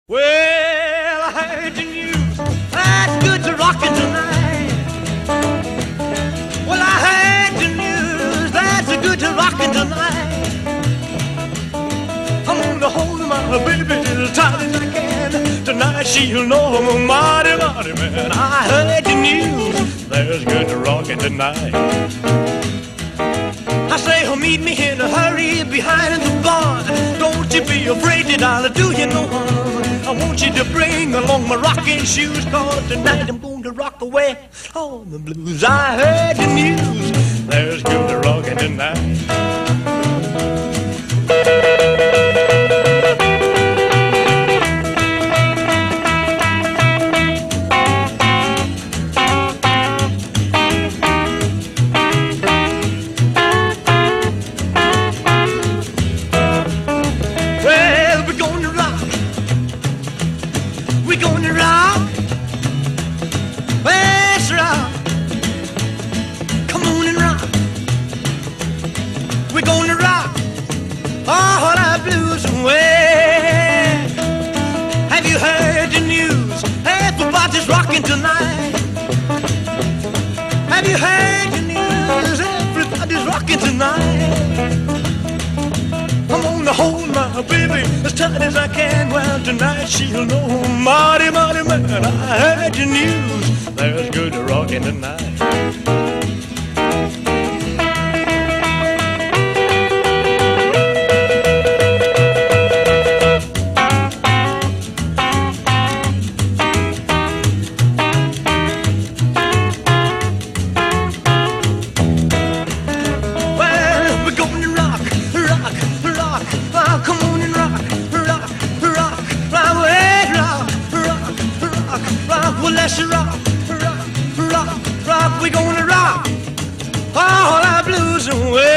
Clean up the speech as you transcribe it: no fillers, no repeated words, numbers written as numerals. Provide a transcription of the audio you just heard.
Well, I heard the news. That's good to rockin' tonight. Well, I heard the news. That's good to rockin' tonight. I'm gonna hold my baby as tight as I can. Tonight she'll know I'm a mighty, mighty man. I heard the news. There's good to rockin' tonight. I say, oh, meet me in a hurry behind the barn. Don't you be afraid that I'll do you no harm. I want you to bring along my rocking shoes, 'cause tonight I'm going to rock away on the blues. I heard the news, there's good to rockin' tonight. We're gonna rock, let's rock, come on and rock. We're gonna rock all our blues away. Have you heard the news? Everybody's rocking tonight. Have you heard the news? Everybody's rocking tonight. I'm gonna hold my baby as tight as I can. Well, tonight she'll know, mighty, mighty man, I heard the news. There's good to rockin' tonight. Come on and rock, rock, rock, rock, rock, rock, rock, rock. Well, let's rock, rock, rock, rock. We're gonna rock all our blues away.